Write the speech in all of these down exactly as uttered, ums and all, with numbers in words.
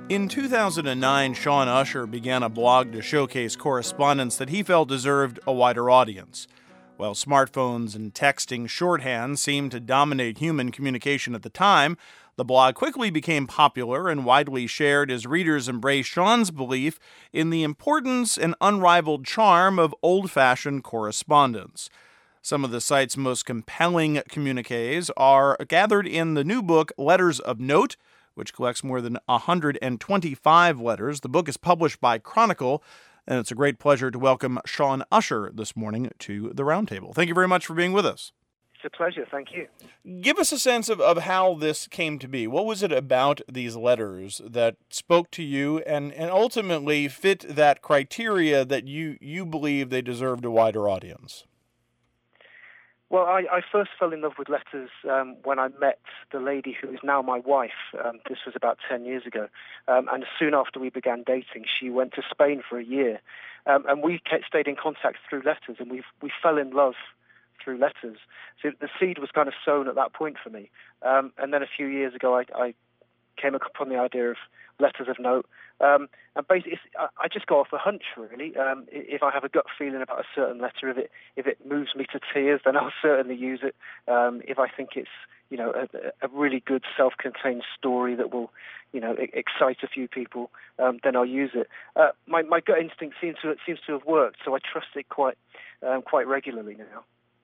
In two thousand nine, Sean Usher began a blog to showcase correspondence that he felt deserved a wider audience. While smartphones and texting shorthand seemed to dominate human communication at the time, the blog quickly became popular and widely shared as readers embraced Sean's belief in the importance and unrivaled charm of old-fashioned correspondence. Some of the site's most compelling communiques are gathered in the new book Letters of Note, which collects more than one hundred twenty-five letters. The book is published by Chronicle, and it's a great pleasure to welcome Sean Usher this morning to the Roundtable. Thank you very much for being with us. It's a pleasure. Thank you. Give us a sense of, of how this came to be. What was it about these letters that spoke to you and, and ultimately fit that criteria that you, you believe they deserved a wider audience? Well, I, I first fell in love with letters um, when I met the lady who is now my wife. Um, this was about ten years ago. Um, and soon after we began dating, she went to Spain for a year. Um, and we kept, stayed in contact through letters, and we we fell in love through letters. So the seed was kind of sown at that point for me. Um, and then a few years ago, I, I came upon the idea of letters of note. Um, and basically, it's, I, I just go off a hunch, really. Um, if I have a gut feeling about a certain letter, if it if it moves me to tears, then I'll certainly use it. Um, if I think it's, you know, a, a really good self-contained story that will, you know, excite a few people, um, then I'll use it. Uh, my my gut instinct seems to seems to have worked, so I trust it quite um, quite regularly now.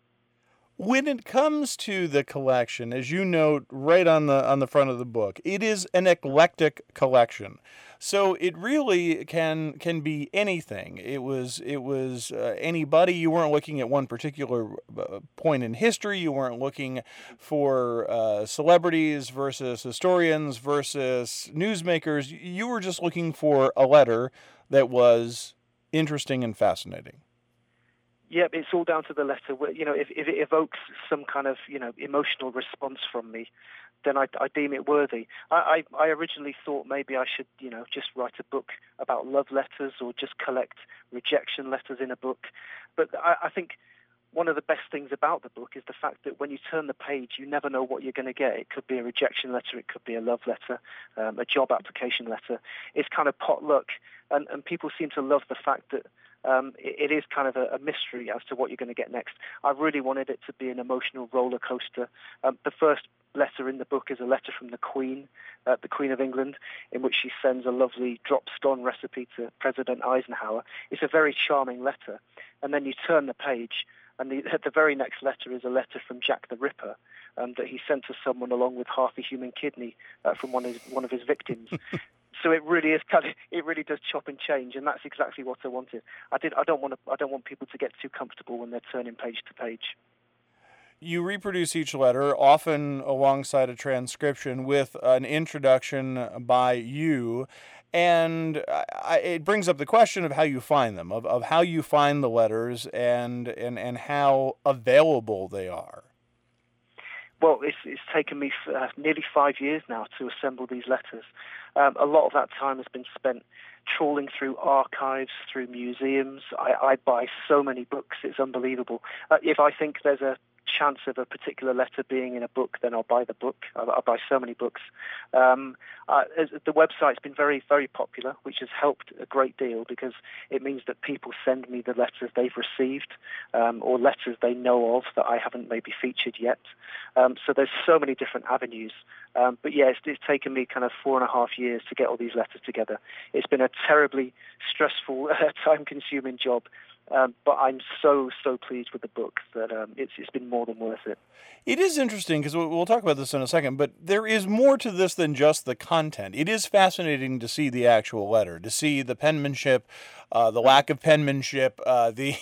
When it comes to the collection, as you note right on the on the front of the book, it is an eclectic collection. So it really can can be anything. It was it was uh, anybody. You weren't looking at one particular uh, point in history. You weren't looking for uh, celebrities versus historians versus newsmakers. You were just looking for a letter that was interesting and fascinating. Yeah, it's all down to the letter. You know, if, if it evokes some kind of, you know, emotional response from me, then I, I deem it worthy. I, I, I originally thought maybe I should, you know, just write a book about love letters or just collect rejection letters in a book. But I, I think one of the best things about the book is the fact that when you turn the page, you never know what you're going to get. It could be a rejection letter, it could be a love letter, um, a job application letter. It's kind of potluck, and, and people seem to love the fact that Um, it, it is kind of a, a mystery as to what you're going to get next. I really wanted it to be an emotional roller coaster. Um, the first letter in the book is a letter from the Queen, uh, the Queen of England, in which she sends a lovely drop scone recipe to President Eisenhower. It's a very charming letter. And then you turn the page, and the, the very next letter is a letter from Jack the Ripper um, that he sent to someone along with half a human kidney uh, from one of, one of his victims. So it really is kind of, it really does chop and change, and that's exactly what I wanted. I did. I don't want to. I don't want people to get too comfortable when they're turning page to page. You reproduce each letter, often alongside a transcription, with an introduction by you, and I, it brings up the question of how you find them, of, of how you find the letters, and and and how available they are. Well, it's, it's taken me uh, nearly five years now to assemble these letters. Um, a lot of that time has been spent trawling through archives, through museums. I, I buy so many books, it's unbelievable. Uh, if I think there's a chance of a particular letter being in a book, then I'll buy the book. I'll, I'll buy so many books. Um, uh, the website's been very, very popular, which has helped a great deal because it means that people send me the letters they've received um, or letters they know of that I haven't maybe featured yet. Um, so there's so many different avenues. Um, but yeah, it's, it's taken me kind of four and a half years to get all these letters together. It's been a terribly stressful, uh, time-consuming job. Um, but I'm so, so pleased with the book that um, it's it's been more than worth it. It is interesting, because we'll talk about this in a second, but there is more to this than just the content. It is fascinating to see the actual letter, to see the penmanship, uh, the lack of penmanship, uh, the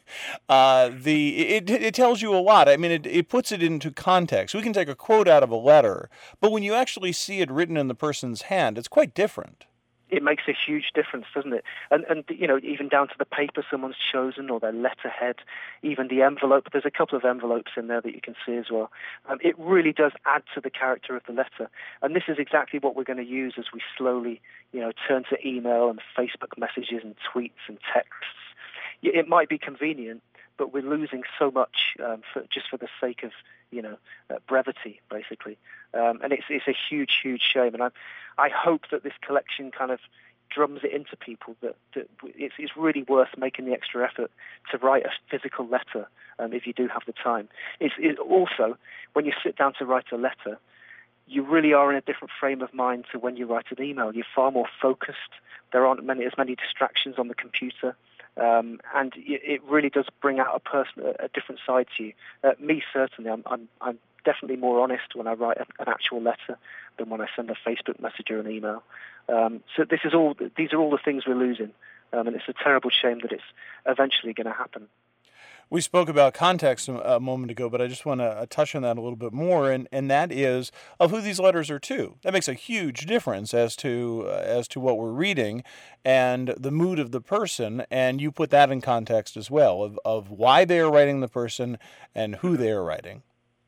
uh, the it, it tells you a lot. I mean, it, it puts it into context. We can take a quote out of a letter, but when you actually see it written in the person's hand, it's quite different. It makes a huge difference, doesn't it? And, and you know, even down to the paper someone's chosen or their letterhead, even the envelope. There's a couple of envelopes in there that you can see as well. Um, it really does add to the character of the letter. And this is exactly what we're going to use as we slowly, you know, turn to email and Facebook messages and tweets and texts. It might be convenient, but we're losing so much um, for, just for the sake of, you know, uh, brevity, basically. Um, and it's it's a huge, huge shame. And I, I hope that this collection kind of drums it into people that, that it's, it's really worth making the extra effort to write a physical letter um, if you do have the time. It's it also, when you sit down to write a letter, you really are in a different frame of mind to when you write an email. You're far more focused. There aren't many as many distractions on the computer. Um, and it really does bring out a person, a, a different side to you. Uh, me, certainly, I'm, I'm, I'm definitely more honest when I write a, an actual letter than when I send a Facebook message or an email. Um, so this is all; these are all the things we're losing, um, and it's a terrible shame that it's eventually going to happen. We spoke about context a moment ago, but I just want to touch on that a little bit more, and, and that is of who these letters are to. That makes a huge difference as to uh, as to what we're reading and the mood of the person, and you put that in context as well, of, of why they are writing the person and who they are writing.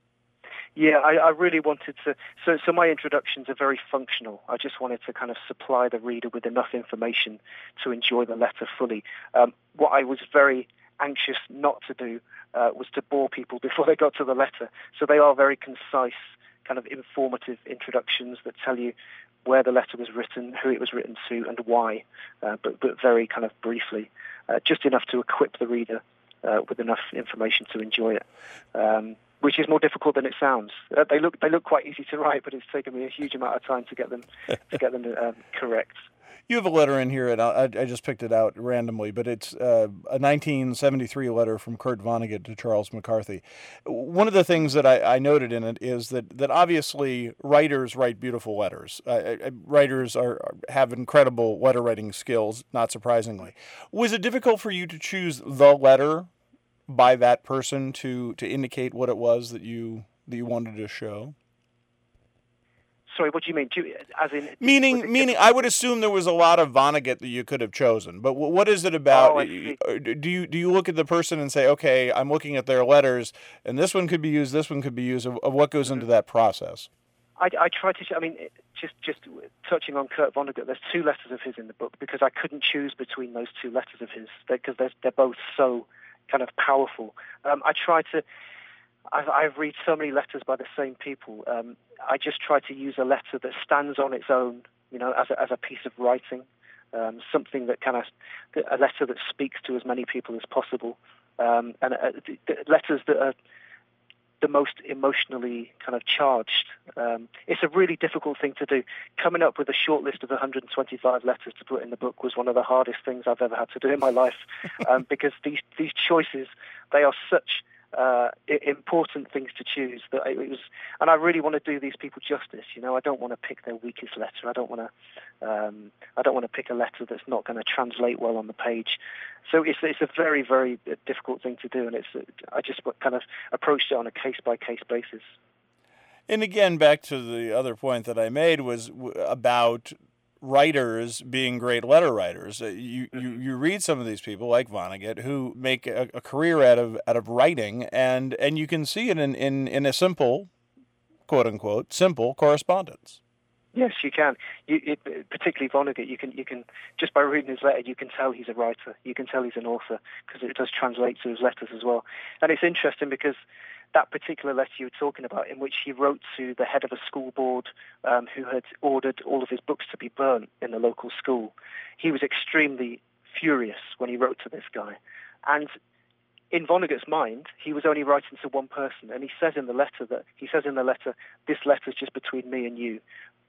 Yeah, I, I really wanted to. So, so my introductions are very functional. I just wanted to kind of supply the reader with enough information to enjoy the letter fully. Um, what I was very anxious not to do uh, was to bore people before they got to the letter. So they are very concise, kind of informative introductions that tell you where the letter was written, who it was written to, and why, uh, but, but very kind of briefly, uh, just enough to equip the reader uh, with enough information to enjoy it. Um, which is more difficult than it sounds. Uh, they look they look quite easy to write, but it's taken me a huge amount of time to get them to get them um, correct. You have a letter in here, and I, I just picked it out randomly, but it's uh, a nineteen seventy-three letter from Kurt Vonnegut to Charles McCarthy. One of the things that I, I noted in it is that, that obviously writers write beautiful letters. Uh, writers are have incredible letter writing skills, not surprisingly. Was it difficult for you to choose the letter by that person to, to indicate what it was that you that you wanted to show? Sorry, what do you mean? Do you, as in meaning, meaning, I would assume there was a lot of Vonnegut that you could have chosen. But what is it about? Oh, I see. Do you do you look at the person and say, okay, I'm looking at their letters, and this one could be used, this one could be used. Of, of what goes mm-hmm. into that process? I, I try to. I mean, just just touching on Kurt Vonnegut, there's two letters of his in the book because I couldn't choose between those two letters of his because they're, they're both so kind of powerful. Um, I try to. I've, I've read so many letters by the same people. Um, I just try to use a letter that stands on its own, you know, as a, as a piece of writing, um, something that kind of a letter that speaks to as many people as possible, um, and uh, the, the letters that are the most emotionally kind of charged. Um, it's a really difficult thing to do. Coming up with a short list of one hundred twenty-five letters to put in the book was one of the hardest things I've ever had to do in my life, um, because these these choices, they are such uh, important things to choose that it was, and I really want to do these people justice. You know, I don't want to pick their weakest letter. I don't want to, um, I don't want to pick a letter that's not going to translate well on the page. So it's it's a very very difficult thing to do, and it's I just kind of approached it on a case by case basis. And again, back to the other point that I made was about writers being great letter writers. You, you you read some of these people like Vonnegut who make a, a career out of out of writing, and, and you can see it in, in, in a simple, quote unquote, simple correspondence. Yes, you can. You, it, particularly Vonnegut, you can you can just by reading his letter, you can tell he's a writer. You can tell he's an author because it does translate to his letters as well. And it's interesting because that particular letter you were talking about, in which he wrote to the head of a school board um, who had ordered all of his books to be burnt in the local school, he was extremely furious when he wrote to this guy. And in Vonnegut's mind, he was only writing to one person, and he says in the letter that he says in the letter, "This letter is just between me and you."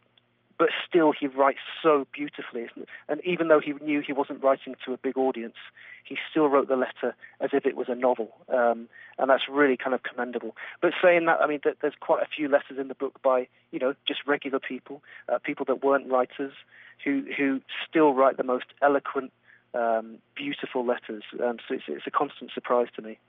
But still, he writes so beautifully. And even though he knew he wasn't writing to a big audience, he still wrote the letter as if it was a novel. Um, and that's really kind of commendable. But saying that, I mean, there's quite a few letters in the book by, you know, just regular people, uh, people that weren't writers, who, who still write the most eloquent, um, beautiful letters. Um, so it's, it's a constant surprise to me.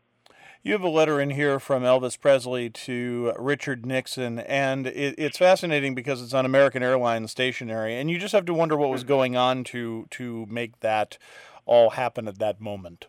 You have a letter in here from Elvis Presley to Richard Nixon, and it, it's fascinating because it's on American Airlines stationery, and you just have to wonder what was going on to to make that all happen at that moment.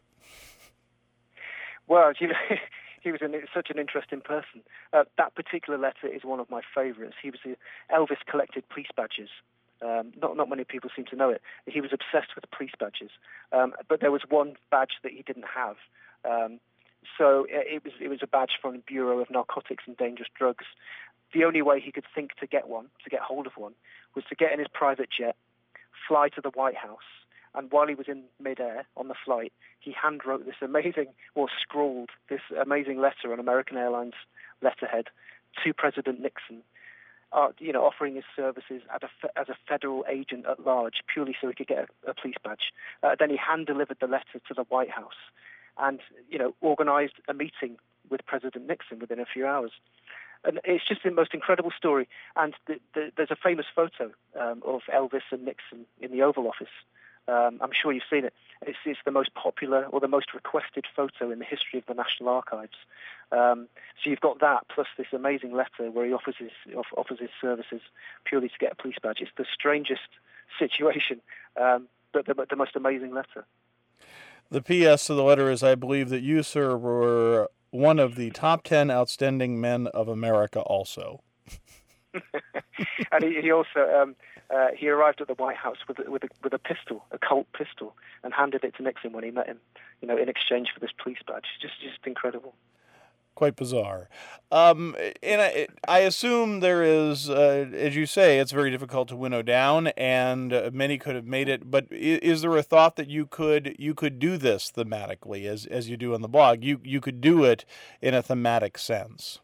Well, you know, he was an, such an interesting person. Uh, that particular letter is one of my favorites. He was a, Elvis collected police badges. Um, not not many people seem to know it. He was obsessed with police badges, um, but there was one badge that he didn't have. Um, so it was it was a badge from the Bureau of Narcotics and Dangerous Drugs. The only way he could think to get one, to get hold of one, was to get in his private jet, fly to the White House, and while he was in midair on the flight, he handwrote this amazing, or scrawled this amazing letter on American Airlines letterhead to President Nixon, uh, you know, offering his services as a, as a federal agent at large, purely so he could get a, a police badge. Uh, then he hand-delivered the letter to the White House and, you know, organized a meeting with President Nixon within a few hours. And it's just the most incredible story. And the, the, there's a famous photo um, of Elvis and Nixon in the Oval Office. Um, I'm sure you've seen it. It's, it's the most popular or the most requested photo in the history of the National Archives. Um, so you've got that plus this amazing letter where he offers his, offers his services purely to get a police badge. It's the strangest situation, um, but the, the most amazing letter. The P S to the letter is, I believe that you, sir, were one of the top ten outstanding men of America also. And he, he also um, uh, he arrived at the White House with a, with a, with a pistol, a Colt pistol, and handed it to Nixon when he met him, you know, in exchange for this police badge. Just just incredible. Quite bizarre. Um, and I, I assume there is, uh, as you say, it's very difficult to winnow down, and uh, many could have made it. But is, is there a thought that you could you could do this thematically, as as you do on the blog? You you could do it in a thematic sense.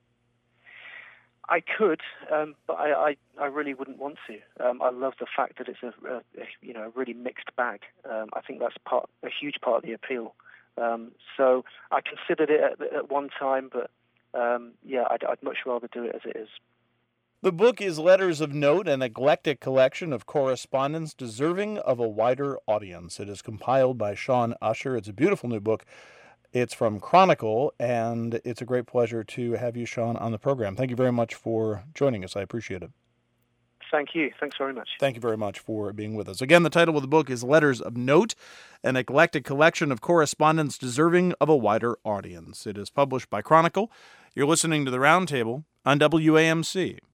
I could, um, but I, I, I really wouldn't want to. Um, I love the fact that it's a, a, a you know a really mixed bag. Um, I think that's part a huge part of the appeal. Um, so I considered it at, at one time, but um, yeah, I'd, I'd much rather do it as it is. The book is Letters of Note, an eclectic collection of correspondence deserving of a wider audience. It is compiled by Sean Usher. It's a beautiful new book. It's from Chronicle, and it's a great pleasure to have you, Sean, on the program. Thank you very much for joining us. I appreciate it. Thank you. Thanks very much. Thank you very much for being with us. Again, the title of the book is Letters of Note, an eclectic collection of correspondence deserving of a wider audience. It is published by Chronicle. You're listening to The Roundtable on W A M C.